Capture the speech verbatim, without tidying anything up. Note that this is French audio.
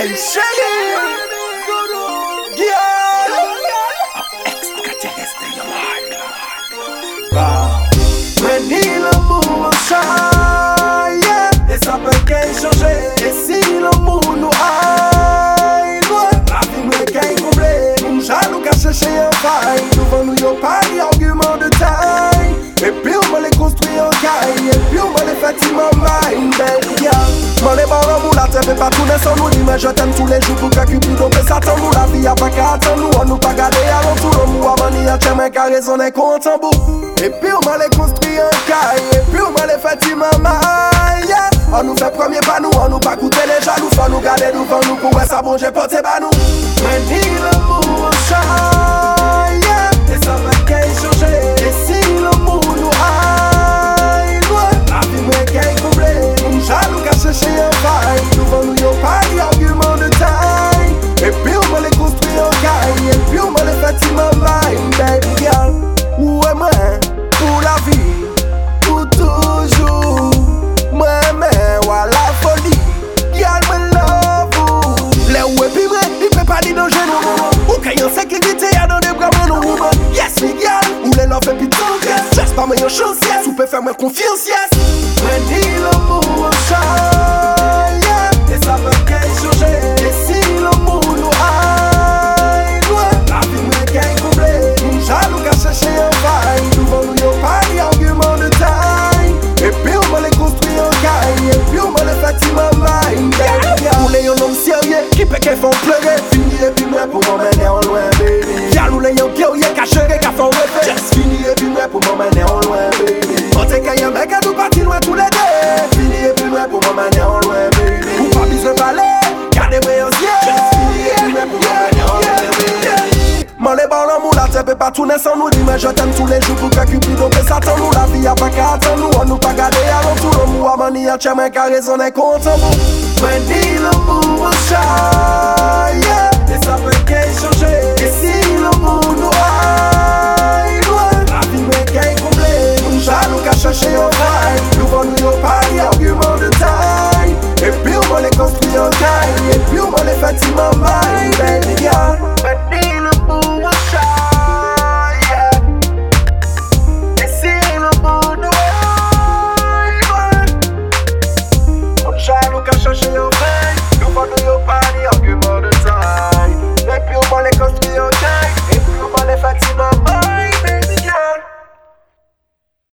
Hey, chérie! Extraterrestre, mais ni l'amour change, et ça peut qu'un changer. Et si l'amour nous aille, la vie nous est qu'un comblé. Nous jaloux qu'à chercher un faille. Nous vendons nos paris, arguments de taille. Et puis on va les construire en caille. Et puis on va les faire timber, une belle gueule. Moi les barres l'amour, la terre pas tourner sans nous. Dis mais je t'aime tous les jours pour que Cupid on peut s'attendre. Nous la vie a pas qu'à attendre. Nous on nous pas garder avant tout l'amour. Avant n'y a tiens mais car raison est contre en bout. Et puis on va les construire en caille. Et puis on va les faire timber. Yeah. On nous fait premier pas nous, on nous pas coûter les jaloux. Faut nous garder devant nous pour ouais ça bon j'ai porté pas nous. Mais ni l'amour change, yeah. Et ça va qu'un changer. Et si l'amour nous aille, la vie m'est qu'un comblé. Nous jaloux qu'à chercher un faille. Nous vendons nos paris, arguments de taille. Et puis on va les construire en caille. Et puis on va les faire timber. Baby girl, ouais moi, pour la vie, pour toujours. Moi mais voilà la folie, girl me love you. Les ouais puis vrai, il peut pas dire danger non. Ou qu'il y a en sécurité, y'a dans des bras mon woman. Yes me girl, ou les love et puis tendresse. Just pas meilleure chance yes, ou peut faire moi confiance yes. Mais ni l'amour change, yeah. Et ça peut qu'un changer. Et si l'amour nous aille, la vie m'est qu'un comblé. Nous jaloux qu'à chercher un faille. Nous vendons nos paris, arguments de taille. Et puis on va les construire en caille. Et puis on va les faire timber. Pour les hommes sérieux qui peut qu'elles font pleurer. Fini et puis moi pour m'emmener en loin baby. Jaloux les hommes guerriers cachés qui font rêver. Just fini et puis moi pour m'emmener en loin baby. On te caille un mec à nous partir loin tous les deux. Fini et puis moi pour m'emmener en loin baby. Ou pas besoin de parler, gardez-moi en ciel. Just fini et puis moi pour m'emmener en loin baby. Moi les barres l'amour la terre peut pas tourner sans nous. Dis mais je t'aime tous les jours pour que Cupid on peut s'attendre. Nous la vie a pas qu'à attendre. Nous on nous pas garder avant tout l'amour. Avant n'y a tiens mais car raison est contre vous. Mais ni l'amour change, yeah. Et ça peut qu'un changer. Et si l'amour nous aille, la vie m'est qu'un comblé. Nous jaloux qu'à chercher un